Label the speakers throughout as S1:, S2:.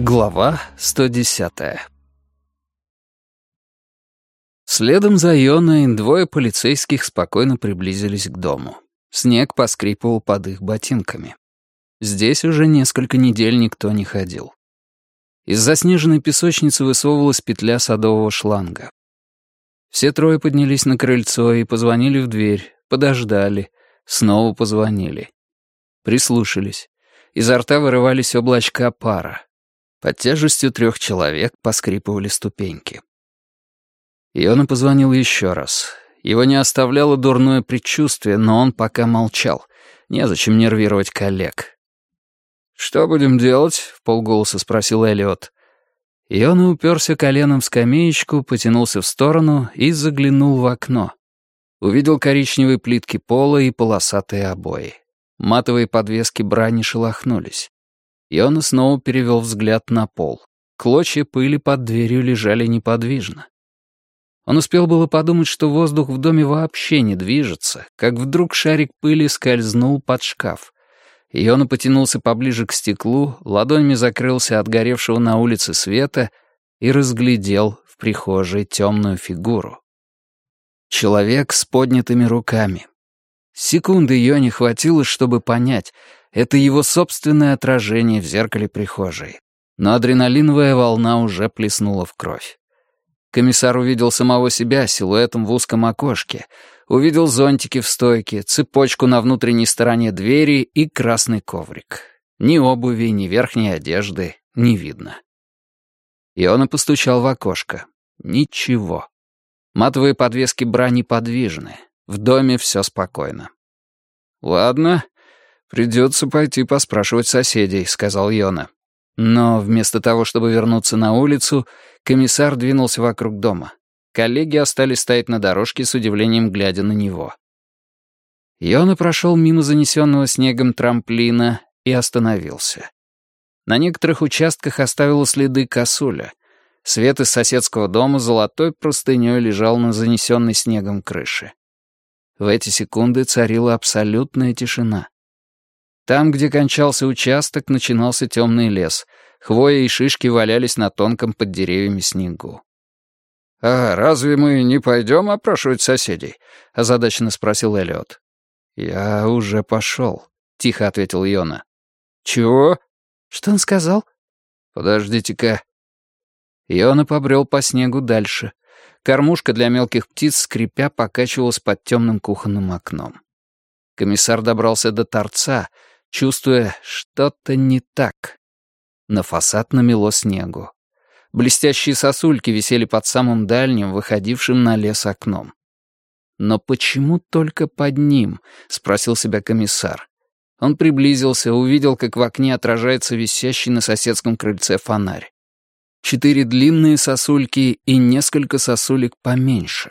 S1: Глава 110. Следом за Йоной двое полицейских спокойно приблизились к дому. Снег поскрипывал под их ботинками. Здесь уже несколько недель никто не ходил. Из заснеженной песочницы высовывалась петля садового шланга. Все трое поднялись на крыльцо и позвонили в дверь, подождали, снова позвонили. Прислушались. Изо рта вырывались облачка пара. Под тяжестью 3 человек поскрипывали ступеньки. Йона позвонил еще раз. Его не оставляло дурное предчувствие, но он пока молчал. Незачем нервировать коллег. «Что будем делать?» — вполголоса спросил Эллиот. Йона уперся коленом в скамеечку, потянулся в сторону и заглянул в окно. Увидел коричневые плитки пола и полосатые обои. Матовые подвески бра не шелохнулись. Йона снова перевел взгляд на пол. Клочья пыли под дверью лежали неподвижно. Он успел было подумать, что воздух в доме вообще не движется, как вдруг шарик пыли скользнул под шкаф. Йона потянулся поближе к стеклу, ладонями закрылся от горевшего на улице света и разглядел в прихожей темную фигуру. Человек с поднятыми руками. Секунды Йоне хватило, чтобы понять — это его собственное отражение в зеркале прихожей. Но адреналиновая волна уже плеснула в кровь. Комиссар увидел самого себя силуэтом в узком окошке, увидел зонтики в стойке, цепочку на внутренней стороне двери и красный коврик. Ни обуви, ни верхней одежды не видно. Йона постучал в окошко. Ничего. Матовые подвески бра неподвижны. В доме все спокойно. «Ладно, придется пойти поспрашивать соседей», — сказал Йона. Но вместо того, чтобы вернуться на улицу, комиссар двинулся вокруг дома. Коллеги остались стоять на дорожке с удивлением, глядя на него. Йона прошел мимо занесенного снегом трамплина и остановился. На некоторых участках оставила следы косуля. Свет из соседского дома золотой простыней лежал на занесенной снегом крыше. В эти секунды царила абсолютная тишина. Там, где кончался участок, начинался темный лес. Хвоя и шишки валялись на тонком под деревьями снегу. «А разве мы не пойдем опрашивать соседей?» — озадаченно спросил Эллиот. «Я уже пошел», — тихо ответил Йона. «Чего?» «Что он сказал?» «Подождите-ка». Йона побрел по снегу дальше. Кормушка для мелких птиц, скрипя, покачивалась под темным кухонным окном. Комиссар добрался до торца, чувствуя, что-то не так. На фасад намело снегу. Блестящие сосульки висели под самым дальним, выходившим на лес окном. «Но почему только под ним?» — спросил себя комиссар. Он приблизился, увидел, как в окне отражается висящий на соседском крыльце фонарь. 4 длинные сосульки и несколько сосулек поменьше.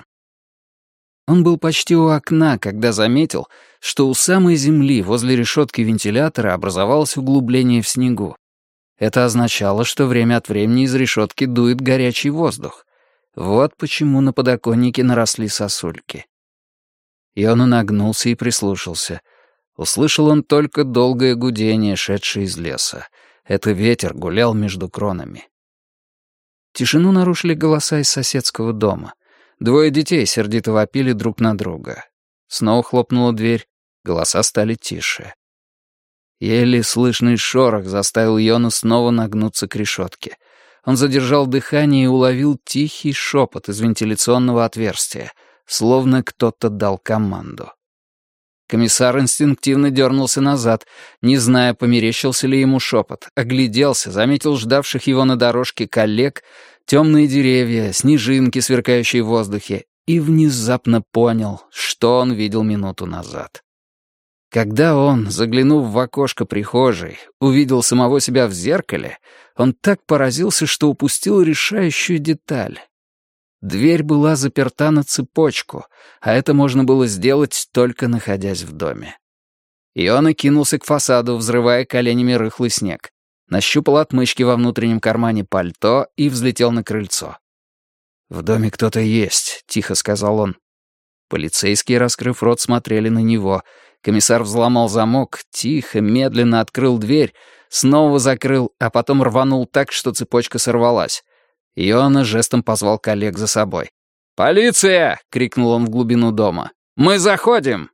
S1: Он был почти у окна, когда заметил, что у самой земли возле решетки вентилятора образовалось углубление в снегу. Это означало, что время от времени из решетки дует горячий воздух. Вот почему на подоконнике наросли сосульки. И он нагнулся и прислушался. Услышал он только долгое гудение, шедшее из леса. Это ветер гулял между кронами. Тишину нарушили голоса из соседского дома. 2 детей сердито вопили друг на друга. Снова хлопнула дверь, голоса стали тише. Еле слышный шорох заставил Йону снова нагнуться к решетке. Он задержал дыхание и уловил тихий шепот из вентиляционного отверстия, словно кто-то дал команду. Комиссар инстинктивно дернулся назад, не зная, померещился ли ему шепот. Огляделся, заметил ждавших его на дорожке коллег, темные деревья, снежинки, сверкающие в воздухе, и внезапно понял, что он видел минуту назад. Когда он, заглянув в окошко прихожей, увидел самого себя в зеркале, он так поразился, что упустил решающую деталь. Дверь была заперта на цепочку, а это можно было сделать, только находясь в доме. И он кинулся к фасаду, взрывая коленями рыхлый снег. Нащупал отмычки во внутреннем кармане пальто и взлетел на крыльцо. «В доме кто-то есть», — тихо сказал он. Полицейские, раскрыв рот, смотрели на него. Комиссар взломал замок, тихо, медленно открыл дверь, снова закрыл, а потом рванул так, что цепочка сорвалась. Йоанна жестом позвал коллег за собой. «Полиция!» — крикнул он в глубину дома. «Мы заходим!»